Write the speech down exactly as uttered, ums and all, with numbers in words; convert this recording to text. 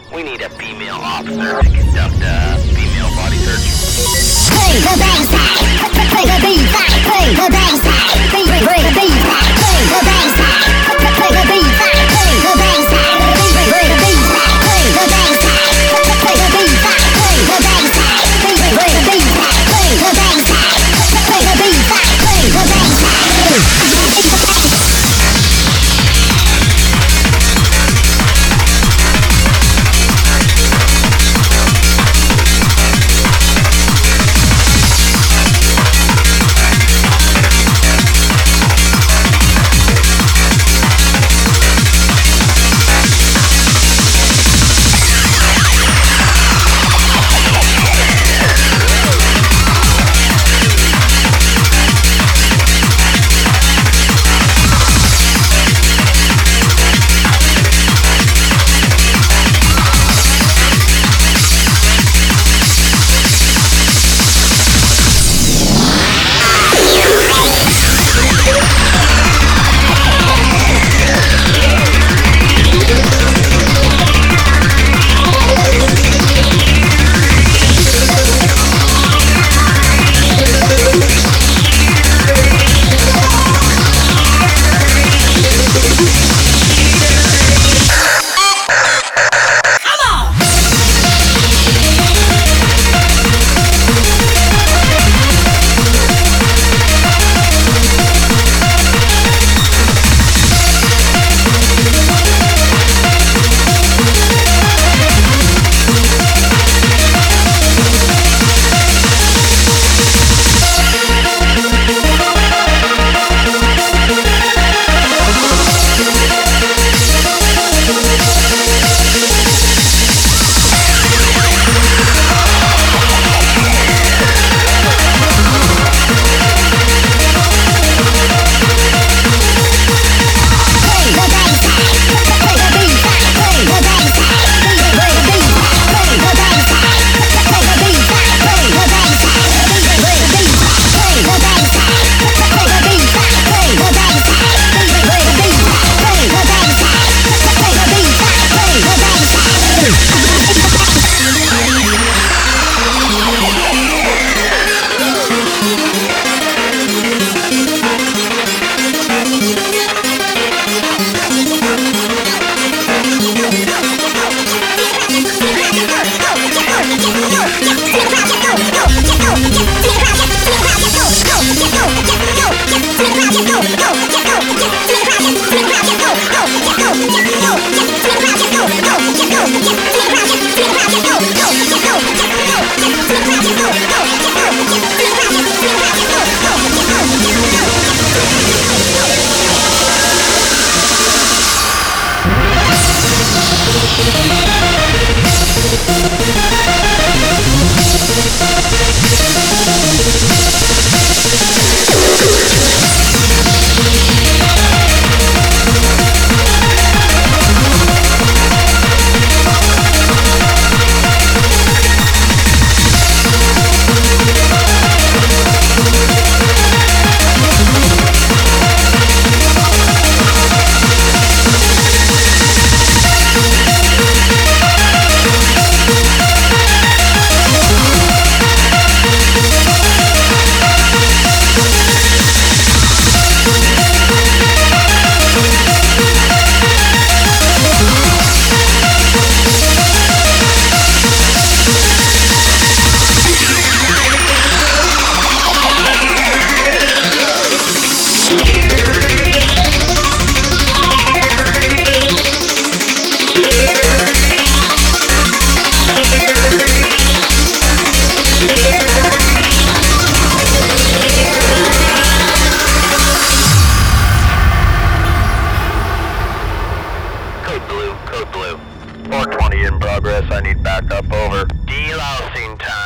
We need a female officer to conduct a female body search. Bring the bass back, bring the beat back, bring the bass back, bring bring bring the beat back, bring the bass back, bring the beat back, bring the bass back, bring bring bring the beat back, bring the bass back, bring the beat back, bring the bass back, bring bring bring the beat back, bring the bass back, bring the beat back, bring the bass back. four twenty in progress. I need backup, over. Delousing time.